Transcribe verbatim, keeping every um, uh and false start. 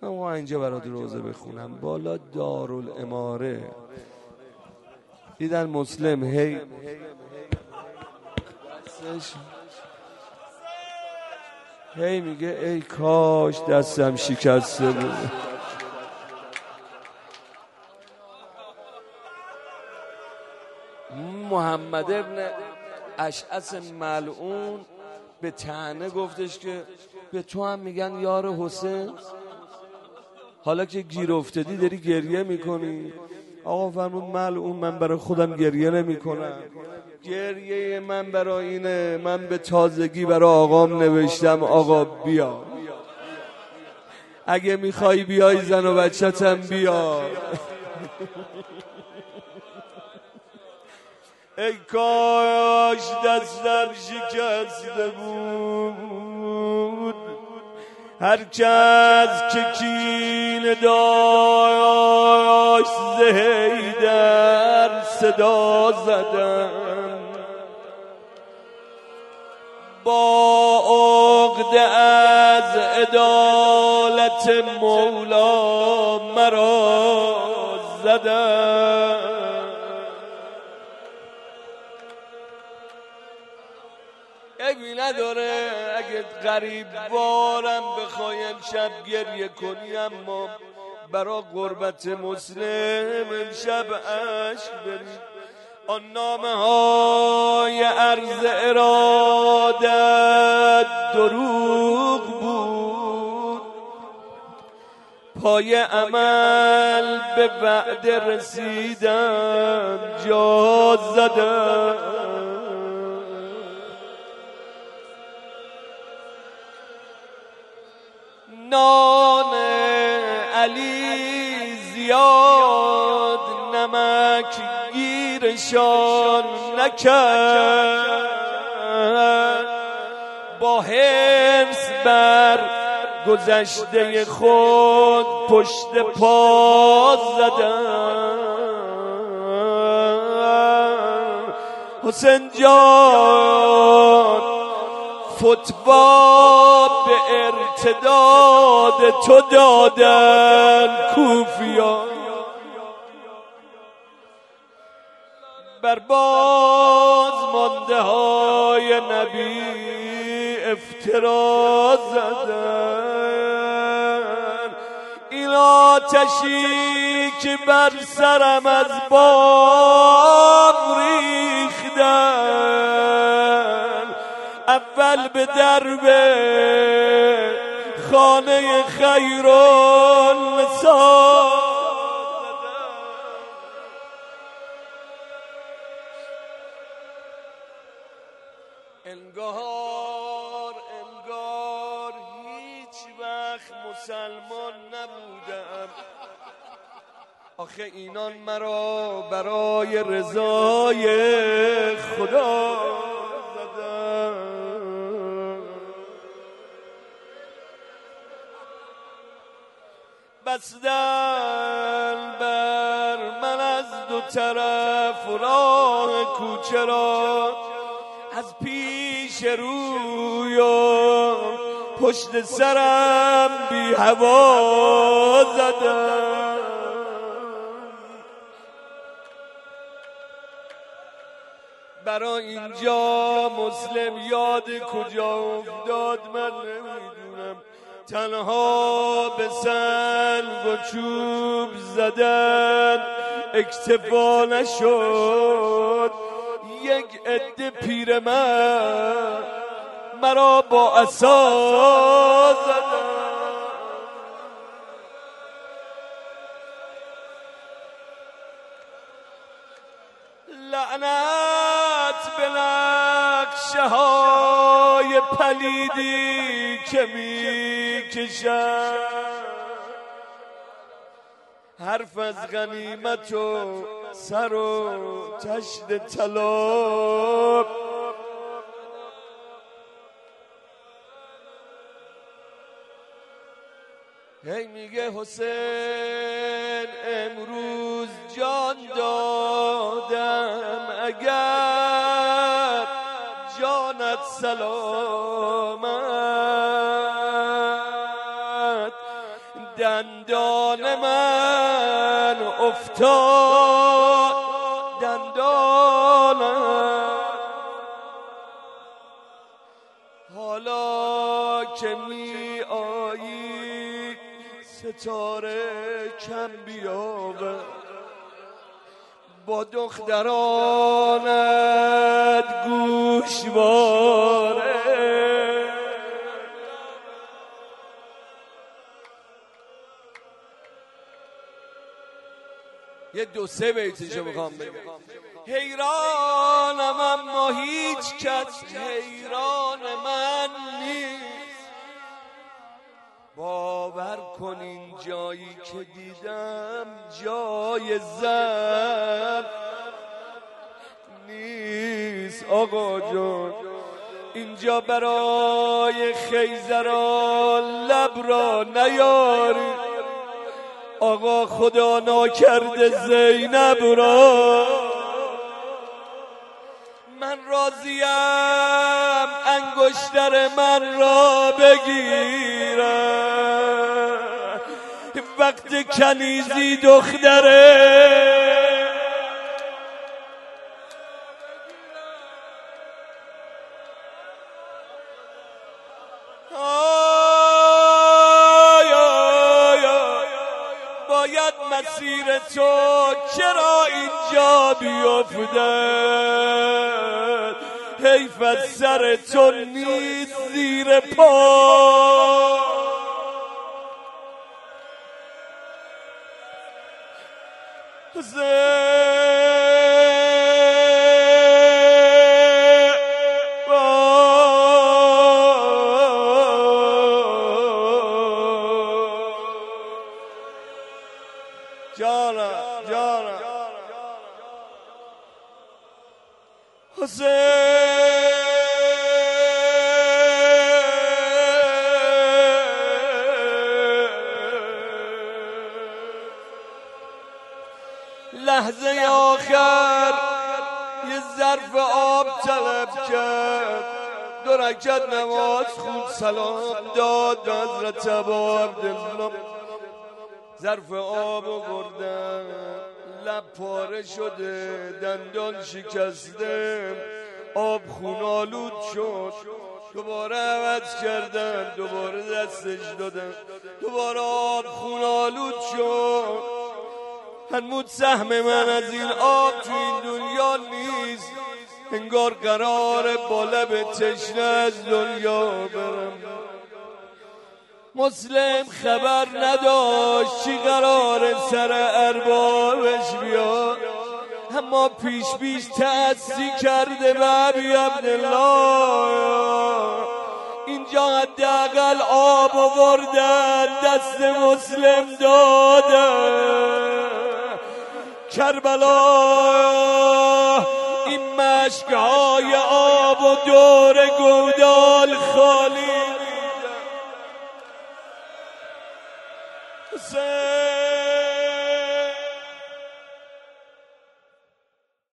اما اینجا برات روزه بخونم. بالا دارالاماره دیدن مسلم هی هی میگه ای کاش دستم شکسته بود. محمد ابن اشعث ملعون به طعنه گفتش که به تو هم میگن یار حسین، حالا که گیر افتادی داری گریه میکنی؟ آقا فرمود ملعون من برای خودم گریه نمی کنم، گریه من برای اینه من به تازگی برای آقام نوشتم آقا بیا، اگه میخوای بیای زن و بچه‌تم بیا. ای کاش دستم شکسته بود، هر کس که کین داشت زهیدر صدا زدن، با عقده از عدالت مولا مرا زدن. عیبی نداره اگه غریب بارم بخوای امشب گریه کنی، اما برا غربت مسلم امشب عشق بری. آن نامه های عرض ارادت دروغ بود، پای عمل به وعده رسیدن جا زدن. نان علی زیاد نمک گیرشان نکرد، با حرص بر گذشته خود پشت پا زدن. حسین جان فتوا به ارتداد تو دادن کوفیان، بر باز مانده های نبی افترا زدن. این آتشی که بر سرم از بام ریختن، اول به درب خانه خیرالنسا، انگار انگار هیچ وقت مسلمان نبودم. آخه اینان مرا برای رضای خدا زدن. بستن بر من از دو طرف راه کوچه را، از پیش روی و پشت سرم بی هوا زدن. برای اینجا مسلم یاد کجا افتاد من نمیدونم، تنها به سنگ و چوب زدن اکتفا نشد. یک عده پیرمرد مرا با عصا زدن. لعنت به نقشه های پلیدی که می کشن، حرف از غنیمت و سر و تشت طلا. هی میگه حسین امروز جان دادم، اگر جانت سلامت، دندان من افتاد دندانم، حالا که می آیی ستاره کم بیاور، با دخترانت گوشواره. یه دو سه بیتشو میخوام بگم. حیرانم اما هیچ کس حیران من نیست، باور کن این جایی که دیدم جای زن نیست. آقا جان اینجا برای خیزران لب را نیاری، آقا خدا ناکرده زینب را. من راضیم انگشتر من را بگیرم وقت کنیزی دختره. باید مسیر تو چرا اینجا بیفتد، حیف از سر تو نیست زیر پا. جانا جانا حسین لحظه آخر یه ظرف آب طلب کرد، دو رکعت نماز خون سلام داد به حضرت ابا عبدالله. ظرف آب بردم، لب پاره شده، دندان شکسته، آب خونالود شد. دوباره عوض کردم، دوباره دستش دادم، دوباره آب خونالود شد. هنمود سهم من از این آب تو این دنیا نیست، انگار قراره با لب تشنه از دنیا برم. مسلم خبر نداشت چی قرار سر اربابش بیاد، اما پیش پیش تأسی کرده به ابی عبدالله. اینجا حداقل آب آوردن دست مسلم دادن. کربلا این مشکهای آب و دور گودال خواهد